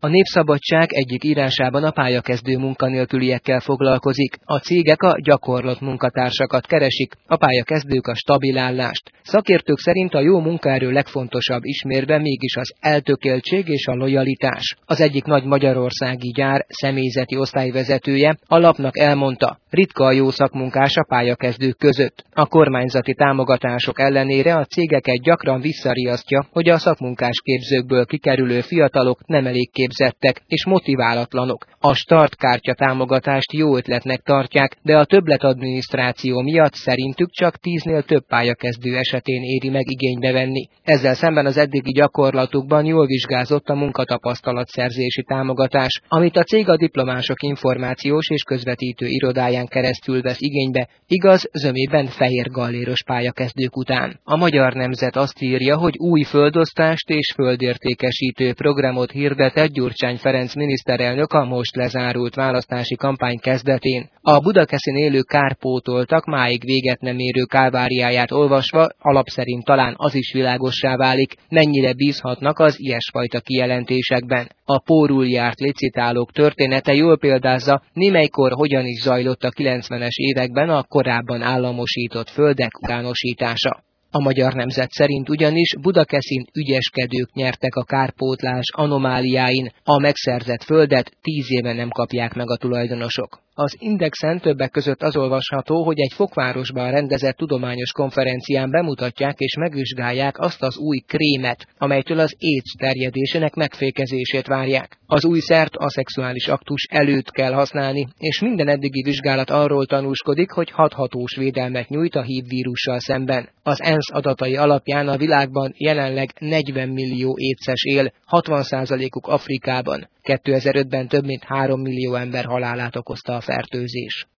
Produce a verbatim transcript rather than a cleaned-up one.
A Népszabadság egyik írásában a pályakezdő munkanélküliekkel foglalkozik. A cégek a gyakorlott munkatársakat keresik, a pályakezdők a stabil állást. Szakértők szerint a jó munkaerő legfontosabb ismérve mégis az eltökéltség és a lojalitás. Az egyik nagy magyarországi gyár személyzeti osztályvezetője a lapnak elmondta, ritka a jó szakmunkás a pályakezdők között. A kormányzati támogatások ellenére a cégeket gyakran visszariasztja, hogy a szakmunkás képzőkből kikerülő fiatalok nem elég képzettek és motiválatlanok. A startkártya támogatást jó ötletnek tartják, de a többletadminisztráció miatt szerintük csak tíznél több pályakezdő esetén éri meg igénybe venni. Ezzel szemben az eddigi gyakorlatukban jól vizsgázott a munkatapasztalatszerzési támogatás, amit a cég a diplomások információs és közvetítő irodáján keresztül vesz igénybe, igaz, zömében fehér galléros pályakezdők után. A Magyar Nemzet azt írja, hogy új földosztást és földértékesítő programot hirdetett Gyurcsány Ferenc miniszterelnök a most lezárult választási kampány kezdetén. A Budakeszin élő kárpótoltak máig véget nem érő kálváriáját olvasva alap szerint talán az is világossá válik, mennyire bízhatnak az ilyesfajta kijelentésekben. A pórul járt licitálók története jól példázza, némelykor hogyan is zajlott a kilencvenes években a korábban államosított földek utánosítása. A Magyar Nemzet szerint ugyanis Budakeszin ügyeskedők nyertek a kárpótlás anomáliáin, a megszerzett földet tíz éve nem kapják meg a tulajdonosok. Az Indexen többek között az olvasható, hogy egy Fokvárosban rendezett tudományos konferencián bemutatják és megvizsgálják azt az új krémet, amelytől az AIDS terjedésének megfékezését várják. Az új szert a szexuális aktus előtt kell használni, és minden eddigi vizsgálat arról tanúskodik, hogy hathatós védelmet nyújt a hív vírussal szemben. Az ENSZ adatai alapján a világban jelenleg negyven millió édszes él, hatvan százalékuk Afrikában. kétezer-ötben több mint három millió ember halálát okozta a fertőzés.